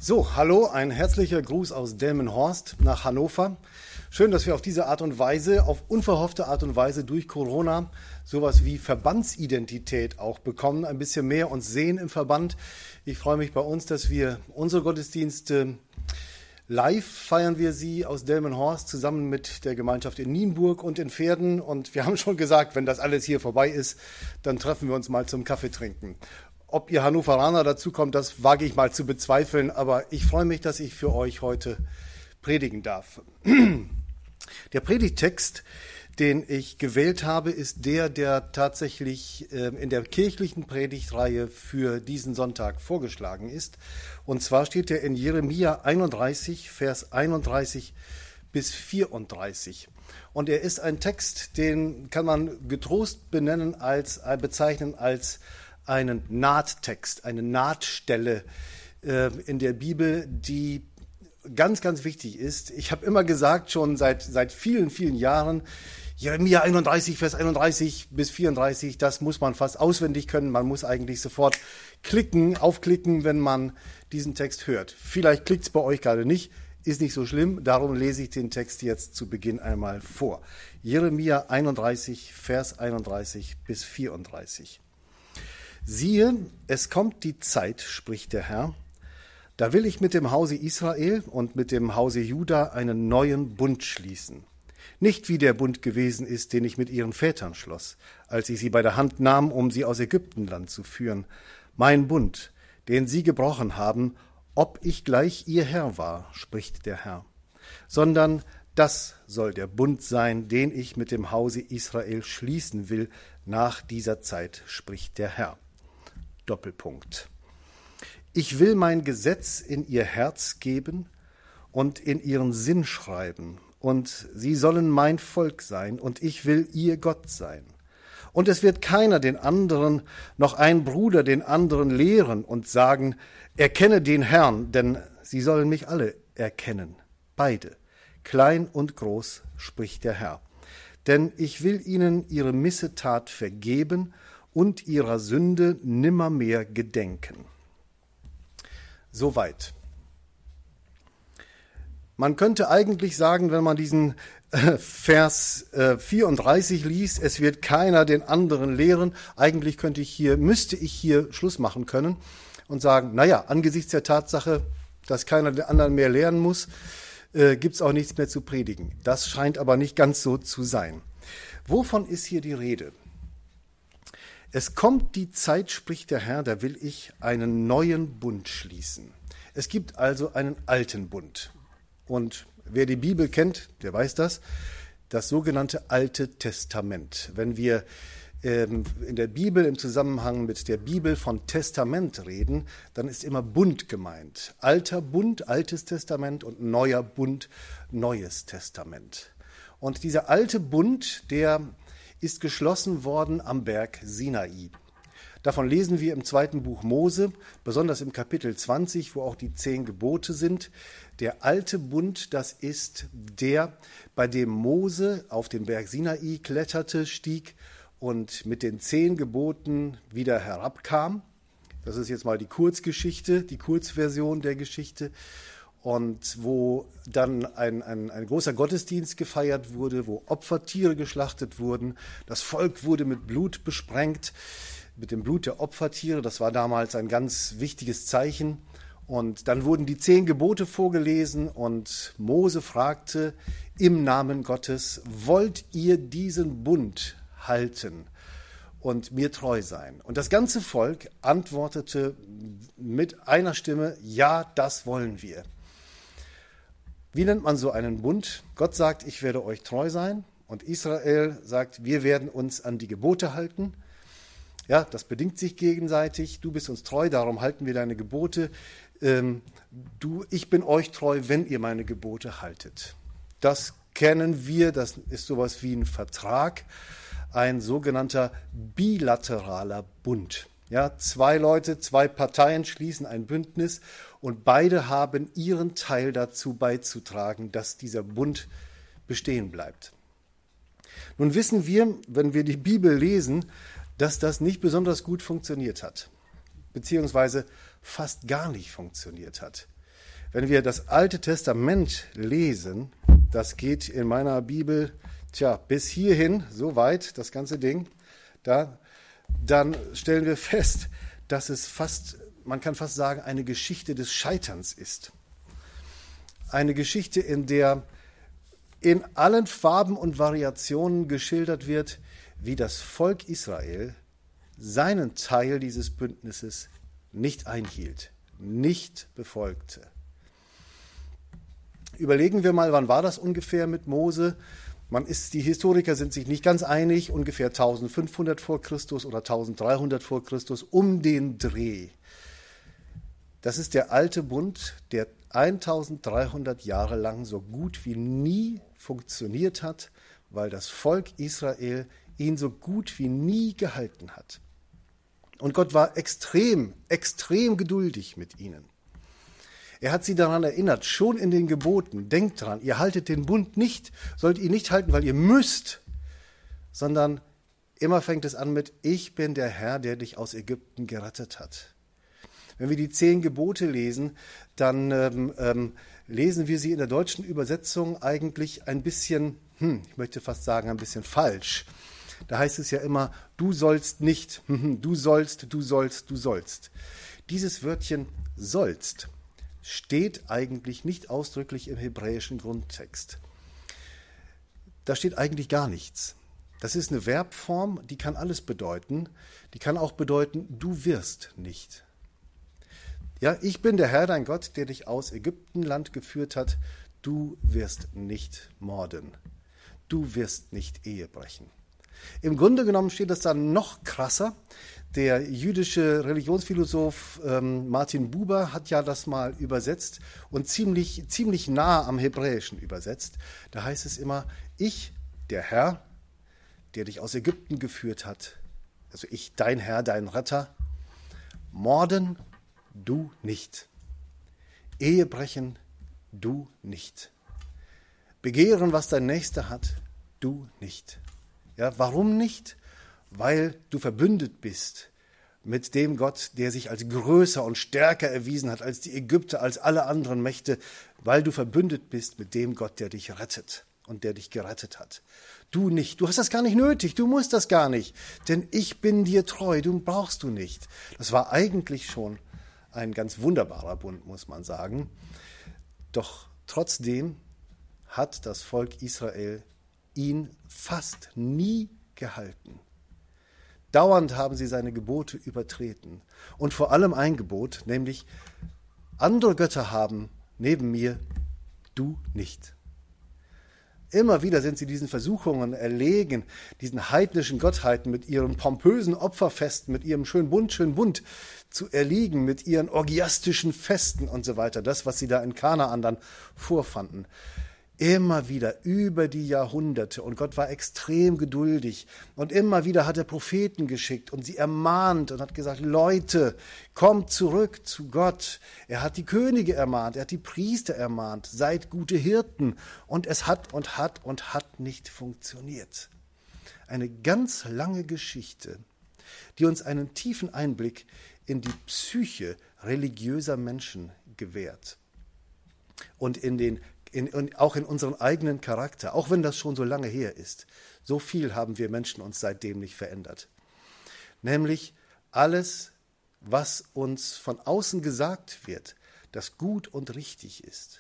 So, hallo, ein herzlicher Gruß aus Delmenhorst nach Hannover. Schön, dass wir auf diese Art und Weise, auf unverhoffte Art und Weise durch Corona sowas wie Verbandsidentität auch bekommen, ein bisschen mehr uns sehen im Verband. Ich freue mich bei uns, dass wir unsere Gottesdienste live feiern wir sie aus Delmenhorst zusammen mit der Gemeinschaft in Nienburg und in Verden. Und wir haben schon gesagt, wenn das alles hier vorbei ist, dann treffen wir uns mal zum Kaffee trinken. Ob ihr Hannoveraner dazu kommt, das wage ich mal zu bezweifeln, aber ich freue mich, dass ich für euch heute predigen darf. Der Predigttext, den ich gewählt habe, ist der tatsächlich in der kirchlichen Predigtreihe für diesen Sonntag vorgeschlagen ist. Und zwar steht er in Jeremia 31, Vers 31 bis 34. Und er ist ein Text, den kann man getrost bezeichnen als einen Nahttext, eine Nahtstelle in der Bibel, die ganz, ganz wichtig ist. Ich habe immer gesagt, schon seit vielen, vielen Jahren, Jeremia 31, Vers 31 bis 34, das muss man fast auswendig können. Man muss eigentlich sofort aufklicken, wenn man diesen Text hört. Vielleicht klickt es bei euch gerade nicht, ist nicht so schlimm. Darum lese ich den Text jetzt zu Beginn einmal vor. Jeremia 31, Vers 31 bis 34. Siehe, es kommt die Zeit, spricht der Herr, da will ich mit dem Hause Israel und mit dem Hause Juda einen neuen Bund schließen. Nicht wie der Bund gewesen ist, den ich mit ihren Vätern schloss, als ich sie bei der Hand nahm, um sie aus Ägyptenland zu führen. Mein Bund, den sie gebrochen haben, ob ich gleich ihr Herr war, spricht der Herr. Sondern das soll der Bund sein, den ich mit dem Hause Israel schließen will, nach dieser Zeit, spricht der Herr. Doppelpunkt. Ich will mein Gesetz in ihr Herz geben und in ihren Sinn schreiben, und sie sollen mein Volk sein, und ich will ihr Gott sein. Und es wird keiner den anderen, noch ein Bruder den anderen lehren und sagen, erkenne den Herrn, denn sie sollen mich alle erkennen, beide, klein und groß, spricht der Herr. Denn ich will ihnen ihre Missetat vergeben und ihrer Sünde nimmermehr gedenken. Soweit. Man könnte eigentlich sagen, wenn man diesen Vers 34 liest, es wird keiner den anderen lehren. Eigentlich müsste ich hier Schluss machen können und sagen, naja, angesichts der Tatsache, dass keiner den anderen mehr lehren muss, gibt es auch nichts mehr zu predigen. Das scheint aber nicht ganz so zu sein. Wovon ist hier die Rede? Es kommt die Zeit, spricht der Herr, da will ich einen neuen Bund schließen. Es gibt also einen alten Bund. Und wer die Bibel kennt, der weiß das sogenannte Alte Testament. Wenn wir in der Bibel im Zusammenhang mit der Bibel von Testament reden, dann ist immer Bund gemeint. Alter Bund, Altes Testament, und neuer Bund, Neues Testament. Und dieser alte Bund, der ist geschlossen worden am Berg Sinai. Davon lesen wir im 2. Buch Mose, besonders im Kapitel 20, wo auch die 10 Gebote sind. Der alte Bund, das ist der, bei dem Mose auf den Berg Sinai kletterte, stieg und mit den 10 Geboten wieder herabkam. Das ist jetzt mal die Kurzgeschichte, die Kurzversion der Geschichte. Und wo dann ein großer Gottesdienst gefeiert wurde, wo Opfertiere geschlachtet wurden. Das Volk wurde mit Blut besprengt, mit dem Blut der Opfertiere. Das war damals ein ganz wichtiges Zeichen. Und dann wurden die 10 Gebote vorgelesen und Mose fragte im Namen Gottes, wollt ihr diesen Bund halten und mir treu sein? Und das ganze Volk antwortete mit einer Stimme, ja, das wollen wir. Wie nennt man so einen Bund? Gott sagt, ich werde euch treu sein, und Israel sagt, wir werden uns an die Gebote halten. Ja, das bedingt sich gegenseitig. Du bist uns treu, darum halten wir deine Gebote. Ich bin euch treu, wenn ihr meine Gebote haltet. Das kennen wir, das ist sowas wie ein Vertrag, ein sogenannter bilateraler Bund. Ja, 2 Leute, 2 Parteien schließen ein Bündnis und beide haben ihren Teil dazu beizutragen, dass dieser Bund bestehen bleibt. Nun wissen wir, wenn wir die Bibel lesen, dass das nicht besonders gut funktioniert hat, beziehungsweise fast gar nicht funktioniert hat. Wenn wir das Alte Testament lesen, das geht in meiner Bibel, bis hierhin, so weit, das ganze Ding, dann stellen wir fest, dass es man kann fast sagen, eine Geschichte des Scheiterns ist. Eine Geschichte, in der in allen Farben und Variationen geschildert wird, wie das Volk Israel seinen Teil dieses Bündnisses nicht einhielt, nicht befolgte. Überlegen wir mal, wann war das ungefähr mit Mose? Die Historiker sind sich nicht ganz einig, ungefähr 1500 vor Christus oder 1300 vor Christus, um den Dreh. Das ist der alte Bund, der 1300 Jahre lang so gut wie nie funktioniert hat, weil das Volk Israel ihn so gut wie nie gehalten hat. Und Gott war extrem, extrem geduldig mit ihnen. Er hat sie daran erinnert, schon in den Geboten, denkt dran, ihr haltet den Bund nicht, sollt ihr nicht halten, weil ihr müsst, sondern immer fängt es an mit, ich bin der Herr, der dich aus Ägypten gerettet hat. Wenn wir die 10 Gebote lesen, dann lesen wir sie in der deutschen Übersetzung eigentlich ein bisschen, ich möchte fast sagen, ein bisschen falsch. Da heißt es ja immer, du sollst nicht, du sollst, du sollst, du sollst. Dieses Wörtchen sollst steht eigentlich nicht ausdrücklich im hebräischen Grundtext. Da steht eigentlich gar nichts. Das ist eine Verbform, die kann alles bedeuten. Die kann auch bedeuten, du wirst nicht. Ja, ich bin der Herr, dein Gott, der dich aus Ägyptenland geführt hat. Du wirst nicht morden. Du wirst nicht Ehe brechen. Im Grunde genommen steht das dann noch krasser. Der jüdische Religionsphilosoph Martin Buber hat ja das mal übersetzt und ziemlich nah am Hebräischen übersetzt. Da heißt es immer, ich, der Herr, der dich aus Ägypten geführt hat, also ich, dein Herr, dein Retter, morden du nicht, Ehe brechen du nicht, begehren, was dein Nächster hat, du nicht. Ja, warum nicht? Weil du verbündet bist mit dem Gott, der sich als größer und stärker erwiesen hat als die Ägypter, als alle anderen Mächte, weil du verbündet bist mit dem Gott, der dich rettet und der dich gerettet hat. Du nicht, du hast das gar nicht nötig, du musst das gar nicht, denn ich bin dir treu, du brauchst du nicht. Das war eigentlich schon ein ganz wunderbarer Bund, muss man sagen. Doch trotzdem hat das Volk Israel ihn fast nie gehalten. Dauernd haben sie seine Gebote übertreten. Und vor allem ein Gebot, nämlich andere Götter haben neben mir, du nicht. Immer wieder sind sie diesen Versuchungen erlegen, diesen heidnischen Gottheiten mit ihren pompösen Opferfesten, mit ihrem schön bunt zu erliegen, mit ihren orgiastischen Festen und so weiter. Das, was sie da in Kanaan dann vorfanden. Immer wieder über die Jahrhunderte. Und Gott war extrem geduldig. Und immer wieder hat er Propheten geschickt und sie ermahnt und hat gesagt, Leute, kommt zurück zu Gott. Er hat die Könige ermahnt, er hat die Priester ermahnt, seid gute Hirten. Und es hat nicht funktioniert. Eine ganz lange Geschichte, die uns einen tiefen Einblick in die Psyche religiöser Menschen gewährt. Und auch in unseren eigenen Charakter, auch wenn das schon so lange her ist. So viel haben wir Menschen uns seitdem nicht verändert. Nämlich alles, was uns von außen gesagt wird, das gut und richtig ist.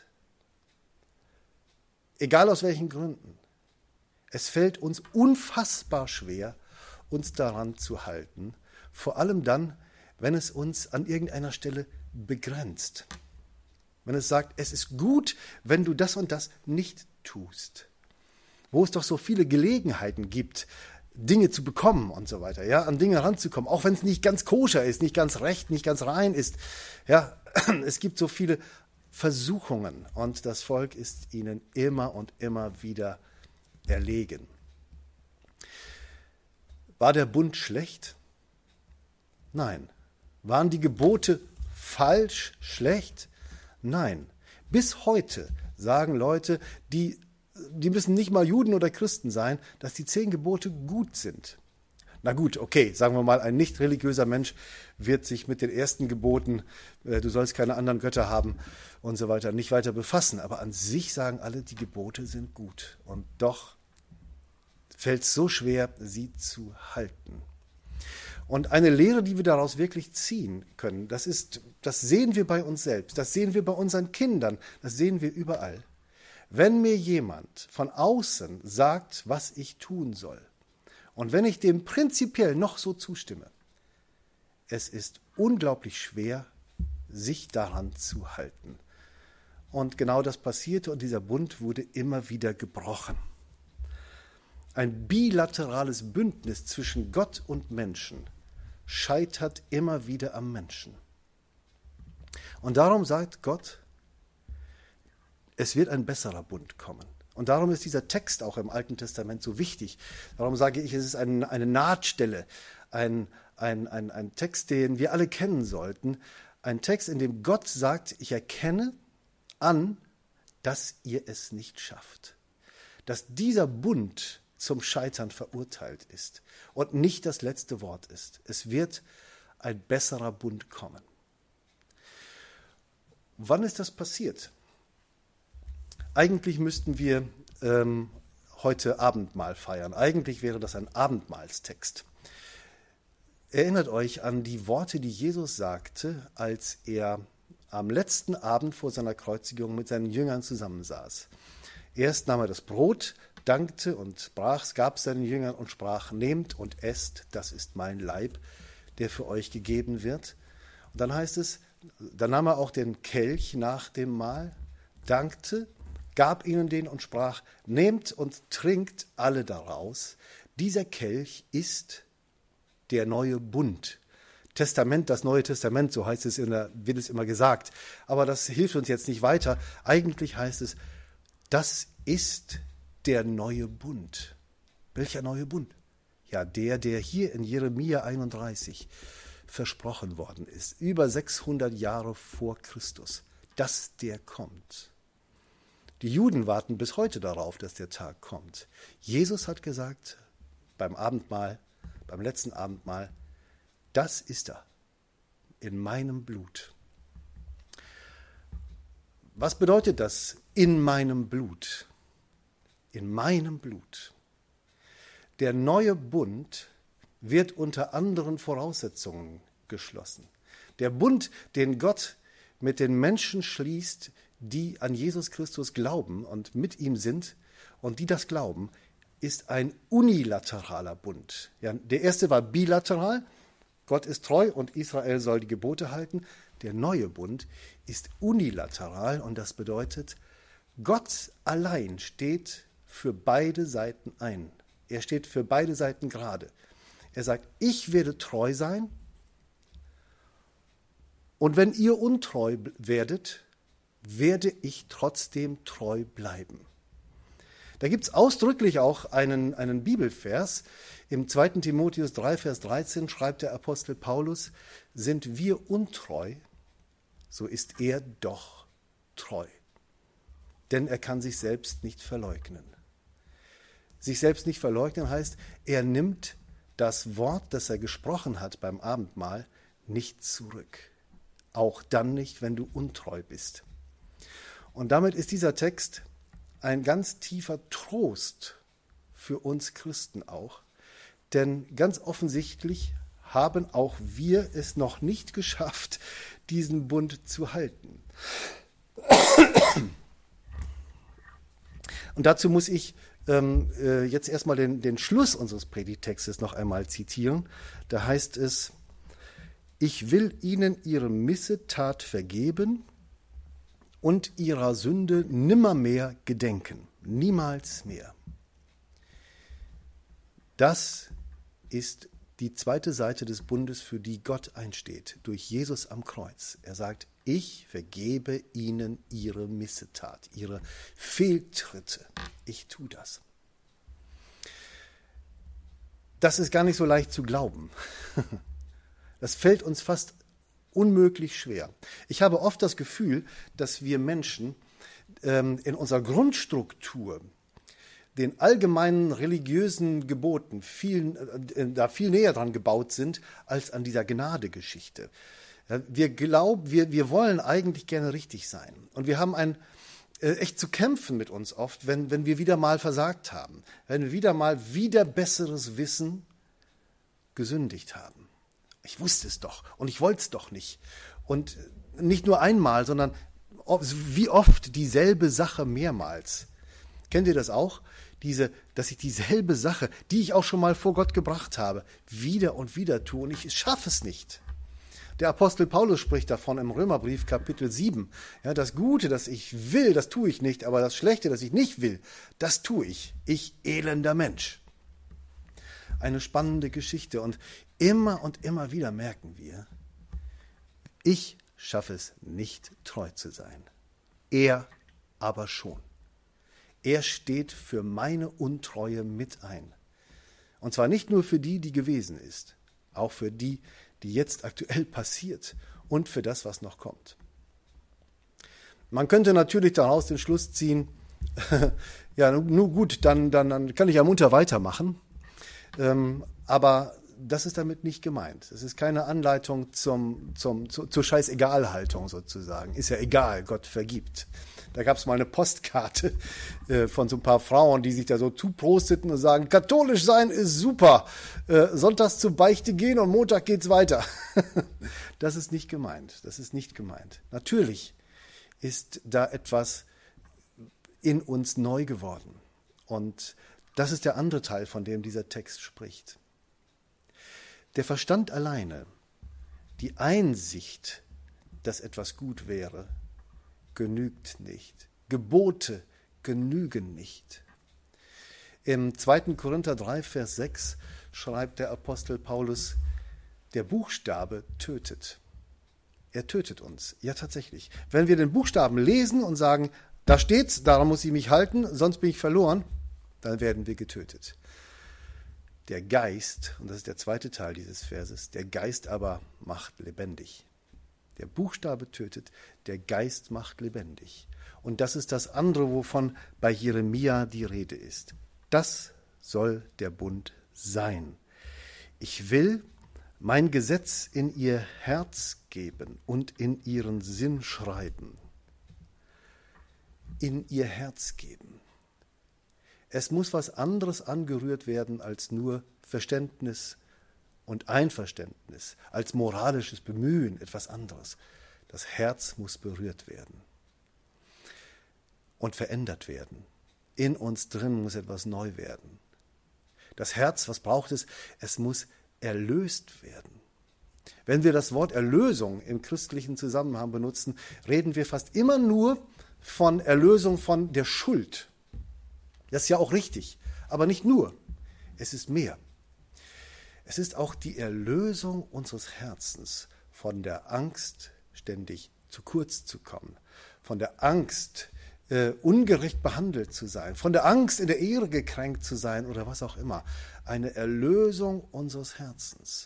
Egal aus welchen Gründen. Es fällt uns unfassbar schwer, uns daran zu halten, vor allem dann, wenn es uns an irgendeiner Stelle begrenzt. Wenn es sagt, es ist gut, wenn du das und das nicht tust. Wo es doch so viele Gelegenheiten gibt, Dinge zu bekommen und so weiter, ja, an Dinge ranzukommen, auch wenn es nicht ganz koscher ist, nicht ganz recht, nicht ganz rein ist. Ja, es gibt so viele Versuchungen und das Volk ist ihnen immer und immer wieder erlegen. War der Bund schlecht? Nein. Waren die Gebote falsch, schlecht? Nein. Bis heute sagen Leute, die müssen nicht mal Juden oder Christen sein, dass die 10 Gebote gut sind. Na gut, okay, sagen wir mal, ein nicht religiöser Mensch wird sich mit den ersten Geboten, du sollst keine anderen Götter haben und so weiter, nicht weiter befassen. Aber an sich sagen alle, die Gebote sind gut. Und doch fällt es so schwer, sie zu halten. Und eine Lehre, die wir daraus wirklich ziehen können, das sehen wir bei uns selbst, das sehen wir bei unseren Kindern, das sehen wir überall. Wenn mir jemand von außen sagt, was ich tun soll, und wenn ich dem prinzipiell noch so zustimme, es ist unglaublich schwer, sich daran zu halten. Und genau das passierte und dieser Bund wurde immer wieder gebrochen. Ein bilaterales Bündnis zwischen Gott und Menschen scheitert immer wieder am Menschen. Und darum sagt Gott, es wird ein besserer Bund kommen. Und darum ist dieser Text auch im Alten Testament so wichtig. Darum sage ich, es ist eine Nahtstelle, ein Text, den wir alle kennen sollten. Ein Text, in dem Gott sagt, ich erkenne an, dass ihr es nicht schafft. Dass dieser Bund zum Scheitern verurteilt ist und nicht das letzte Wort ist. Es wird ein besserer Bund kommen. Wann ist das passiert? Eigentlich müssten wir heute Abendmahl feiern. Eigentlich wäre das ein Abendmahlstext. Erinnert euch an die Worte, die Jesus sagte, als er am letzten Abend vor seiner Kreuzigung mit seinen Jüngern zusammensaß. Erst nahm er das Brot, dankte und brach, gab seinen Jüngern und sprach, nehmt und esst, das ist mein Leib, der für euch gegeben wird. Und dann heißt es, dann nahm er auch den Kelch nach dem Mahl, dankte, gab ihnen den und sprach, nehmt und trinkt alle daraus. Dieser Kelch ist der neue Bund. Testament, das Neue Testament, so heißt es wird es immer gesagt. Aber das hilft uns jetzt nicht weiter. Eigentlich heißt es, das ist der neue Bund. Welcher neue Bund? Ja, der hier in Jeremia 31 versprochen worden ist, über 600 Jahre vor Christus, dass der kommt. Die Juden warten bis heute darauf, dass der Tag kommt. Jesus hat gesagt, beim Abendmahl, beim letzten Abendmahl, das ist er, in meinem Blut. Was bedeutet das, in meinem Blut? In meinem Blut. Der neue Bund wird unter anderen Voraussetzungen geschlossen. Der Bund, den Gott mit den Menschen schließt, die an Jesus Christus glauben und mit ihm sind und die das glauben, ist ein unilateraler Bund. Ja, der erste war bilateral, Gott ist treu und Israel soll die Gebote halten. Der neue Bund ist unilateral und das bedeutet, Gott allein steht für beide Seiten ein. Er steht für beide Seiten gerade. Er sagt, ich werde treu sein und wenn ihr untreu werdet, werde ich trotzdem treu bleiben. Da gibt es ausdrücklich auch einen Bibelvers. Im 2. Timotheus 3, Vers 13 schreibt der Apostel Paulus, sind wir untreu, so ist er doch treu. Denn er kann sich selbst nicht verleugnen. Sich selbst nicht verleugnen heißt, er nimmt das Wort, das er gesprochen hat beim Abendmahl, nicht zurück. Auch dann nicht, wenn du untreu bist. Und damit ist dieser Text ein ganz tiefer Trost für uns Christen auch. Denn ganz offensichtlich haben auch wir es noch nicht geschafft, diesen Bund zu halten. Und dazu muss ich jetzt erstmal den Schluss unseres Predigtextes noch einmal zitieren. Da heißt es, ich will ihnen ihre Missetat vergeben und ihrer Sünde nimmermehr gedenken, niemals mehr. Das ist die zweite Seite des Bundes, für die Gott einsteht, durch Jesus am Kreuz. Er sagt, ich vergebe ihnen ihre Missetat, ihre Fehltritte. Ich tue das. Das ist gar nicht so leicht zu glauben. Das fällt uns fast unmöglich schwer. Ich habe oft das Gefühl, dass wir Menschen in unserer Grundstruktur den allgemeinen religiösen Geboten da viel näher dran gebaut sind als an dieser Gnadegeschichte. Ja, wir wollen eigentlich gerne richtig sein. Und wir haben echt zu kämpfen mit uns oft, wenn wir wieder mal versagt haben, wenn wir wieder besseres Wissen gesündigt haben. Ich wusste es doch und ich wollte es doch nicht. Und nicht nur einmal, sondern wie oft dieselbe Sache mehrmals. Kennt ihr das auch? Dass ich dieselbe Sache, die ich auch schon mal vor Gott gebracht habe, wieder und wieder tue und ich schaffe es nicht. Der Apostel Paulus spricht davon im Römerbrief Kapitel 7. Ja, das Gute, das ich will, das tue ich nicht, aber das Schlechte, das ich nicht will, das tue ich. Ich elender Mensch. Eine spannende Geschichte und immer wieder merken wir, ich schaffe es nicht, treu zu sein. Er aber schon. Er steht für meine Untreue mit ein. Und zwar nicht nur für die gewesen ist, auch für die jetzt aktuell passiert und für das, was noch kommt. Man könnte natürlich daraus den Schluss ziehen, ja, nun gut, dann kann ich ja munter weitermachen. Aber das ist damit nicht gemeint. Es ist keine Anleitung zur Scheißegal-Haltung sozusagen. Ist ja egal, Gott vergibt. Da gab es mal eine Postkarte von so ein paar Frauen, die sich da so zuprosteten und sagen, katholisch sein ist super, sonntags zur Beichte gehen und Montag geht's weiter. Das ist nicht gemeint. Das ist nicht gemeint. Natürlich ist da etwas in uns neu geworden. Und das ist der andere Teil, von dem dieser Text spricht. Der Verstand alleine, die Einsicht, dass etwas gut wäre, genügt nicht. Gebote genügen nicht. Im 2. Korinther 3, Vers 6 schreibt der Apostel Paulus, der Buchstabe tötet. Er tötet uns. Ja, tatsächlich. Wenn wir den Buchstaben lesen und sagen, da steht's, daran muss ich mich halten, sonst bin ich verloren, dann werden wir getötet. Der Geist, und das ist der zweite Teil dieses Verses, der Geist aber macht lebendig. Der Buchstabe tötet, der Geist macht lebendig. Und das ist das andere, wovon bei Jeremia die Rede ist. Das soll der Bund sein. Ich will mein Gesetz in ihr Herz geben und in ihren Sinn schreiben. In ihr Herz geben. Es muss was anderes angerührt werden als nur Verständnis und Einverständnis, als moralisches Bemühen, etwas anderes. Das Herz muss berührt werden und verändert werden. In uns drin muss etwas neu werden. Das Herz, was braucht es? Es muss erlöst werden. Wenn wir das Wort Erlösung im christlichen Zusammenhang benutzen, reden wir fast immer nur von Erlösung von der Schuld. Das ist ja auch richtig, aber nicht nur. Es ist mehr. Es ist auch die Erlösung unseres Herzens von der Angst, ständig zu kurz zu kommen, von der Angst, ungerecht behandelt zu sein, von der Angst, in der Ehre gekränkt zu sein oder was auch immer. Eine Erlösung unseres Herzens.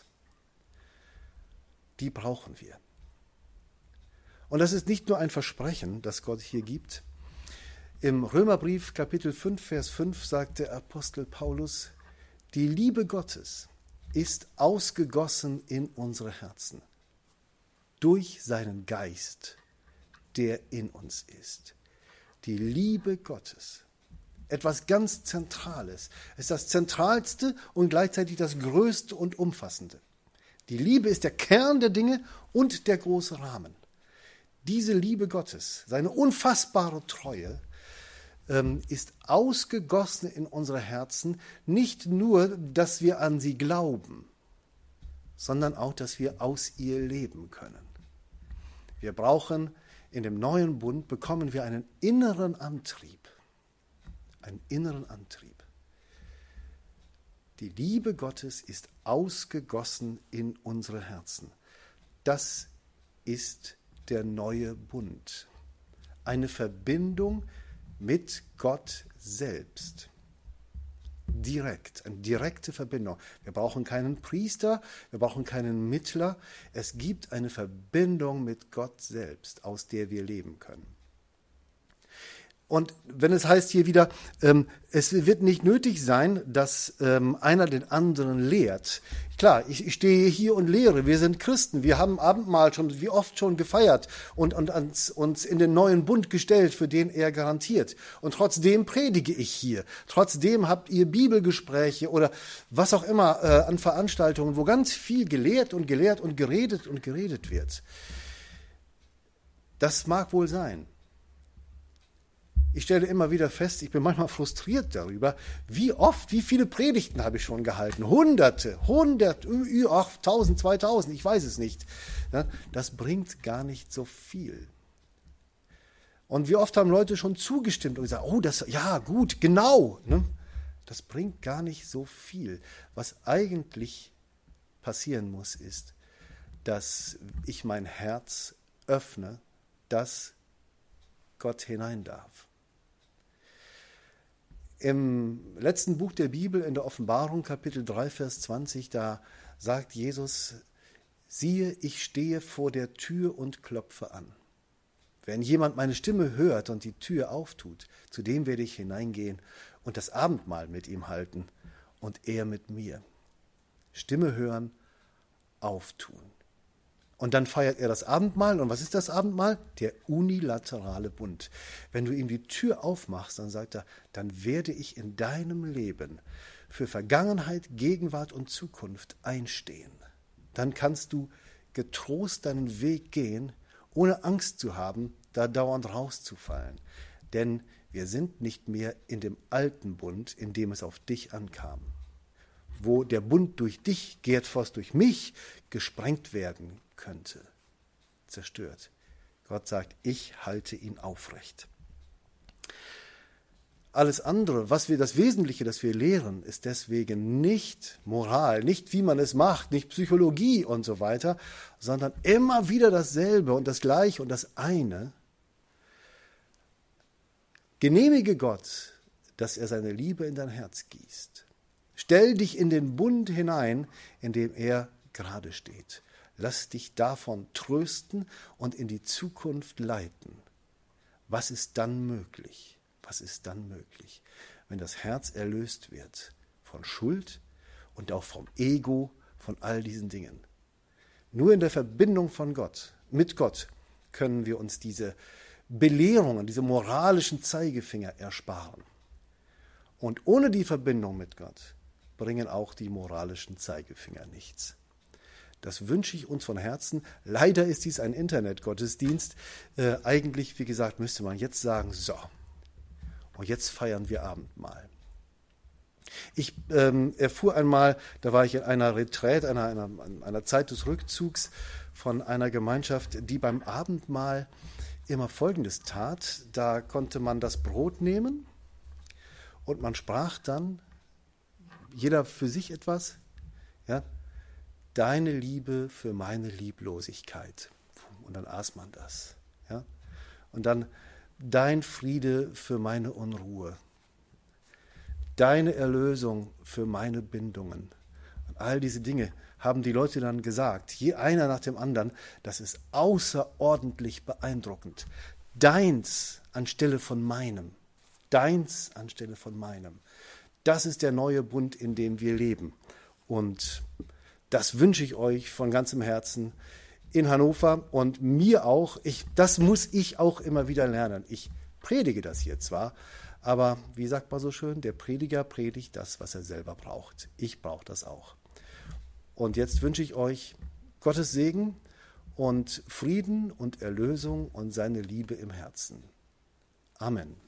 Die brauchen wir. Und das ist nicht nur ein Versprechen, das Gott hier gibt. Im Römerbrief Kapitel 5, Vers 5 sagt der Apostel Paulus, die Liebe Gottes ist ausgegossen in unsere Herzen durch seinen Geist, der in uns ist. Die Liebe Gottes, etwas ganz Zentrales, ist das Zentralste und gleichzeitig das Größte und Umfassende. Die Liebe ist der Kern der Dinge und der große Rahmen. Diese Liebe Gottes, seine unfassbare Treue, ist ausgegossen in unsere Herzen, nicht nur, dass wir an sie glauben, sondern auch, dass wir aus ihr leben können. Wir brauchen in dem neuen Bund, bekommen wir einen inneren Antrieb. Einen inneren Antrieb. Die Liebe Gottes ist ausgegossen in unsere Herzen. Das ist der neue Bund. Eine Verbindung mit Gott selbst. Direkt, eine direkte Verbindung. Wir brauchen keinen Priester, wir brauchen keinen Mittler. Es gibt eine Verbindung mit Gott selbst, aus der wir leben können. Und wenn es heißt hier wieder, es wird nicht nötig sein, dass einer den anderen lehrt. Klar, ich stehe hier und lehre, wir sind Christen, wir haben Abendmahl schon wie oft schon gefeiert und uns in den neuen Bund gestellt, für den er garantiert. Und trotzdem predige ich hier. Trotzdem habt ihr Bibelgespräche oder was auch immer an Veranstaltungen, wo ganz viel gelehrt und geredet wird. Das mag wohl sein. Ich stelle immer wieder fest, ich bin manchmal frustriert darüber, wie viele Predigten habe ich schon gehalten. Hunderte, 1000, 2000, ich weiß es nicht. Das bringt gar nicht so viel. Und wie oft haben Leute schon zugestimmt und gesagt, ja gut, genau. Das bringt gar nicht so viel. Was eigentlich passieren muss, ist, dass ich mein Herz öffne, dass Gott hinein darf. Im letzten Buch der Bibel, in der Offenbarung, Kapitel 3, Vers 20, da sagt Jesus, siehe, ich stehe vor der Tür und klopfe an. Wenn jemand meine Stimme hört und die Tür auftut, zu dem werde ich hineingehen und das Abendmahl mit ihm halten und er mit mir. Stimme hören, auftun. Und dann feiert er das Abendmahl. Und was ist das Abendmahl? Der unilaterale Bund. Wenn du ihm die Tür aufmachst, dann sagt er, dann werde ich in deinem Leben für Vergangenheit, Gegenwart und Zukunft einstehen. Dann kannst du getrost deinen Weg gehen, ohne Angst zu haben, da dauernd rauszufallen. Denn wir sind nicht mehr in dem alten Bund, in dem es auf dich ankam. Wo der Bund durch dich, Gerd Voss durch mich, gesprengt werden könnte, zerstört. Gott sagt, ich halte ihn aufrecht. Alles andere, das Wesentliche, das wir lehren, ist deswegen nicht Moral, nicht wie man es macht, nicht Psychologie und so weiter, sondern immer wieder dasselbe und das Gleiche und das eine. Genehmige Gott, dass er seine Liebe in dein Herz gießt. Stell dich in den Bund hinein, in dem er gerade steht. Lass dich davon trösten und in die Zukunft leiten. Was ist dann möglich? Was ist dann möglich, wenn das Herz erlöst wird von Schuld und auch vom Ego, von all diesen Dingen? Nur in der Verbindung mit Gott, können wir uns diese Belehrungen, diese moralischen Zeigefinger ersparen. Und ohne die Verbindung mit Gott bringen auch die moralischen Zeigefinger nichts. Das wünsche ich uns von Herzen. Leider ist dies ein Internetgottesdienst. Eigentlich, wie gesagt, müsste man jetzt sagen, so, und jetzt feiern wir Abendmahl. Ich erfuhr einmal, da war ich in einer Retraite, einer Zeit des Rückzugs von einer Gemeinschaft, die beim Abendmahl immer Folgendes tat. Da konnte man das Brot nehmen und man sprach dann, jeder für sich etwas, ja, deine Liebe für meine Lieblosigkeit. Und dann aß man das. Ja? Und dann dein Friede für meine Unruhe. Deine Erlösung für meine Bindungen. Und all diese Dinge haben die Leute dann gesagt, je einer nach dem anderen. Das ist außerordentlich beeindruckend. Deins anstelle von meinem. Deins anstelle von meinem. Das ist der neue Bund, in dem wir leben. Und das wünsche ich euch von ganzem Herzen in Hannover und mir auch. Das muss ich auch immer wieder lernen. Ich predige das hier zwar, aber wie sagt man so schön, der Prediger predigt das, was er selber braucht. Ich brauche das auch. Und jetzt wünsche ich euch Gottes Segen und Frieden und Erlösung und seine Liebe im Herzen. Amen.